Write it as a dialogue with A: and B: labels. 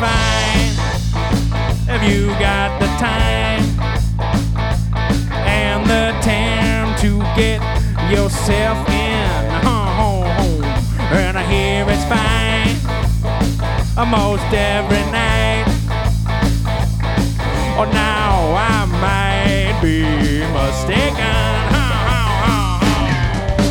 A: fine if you got the time and the time to get yourself in home. And I hear it's fine almost every night. Oh, now I might be mistaken.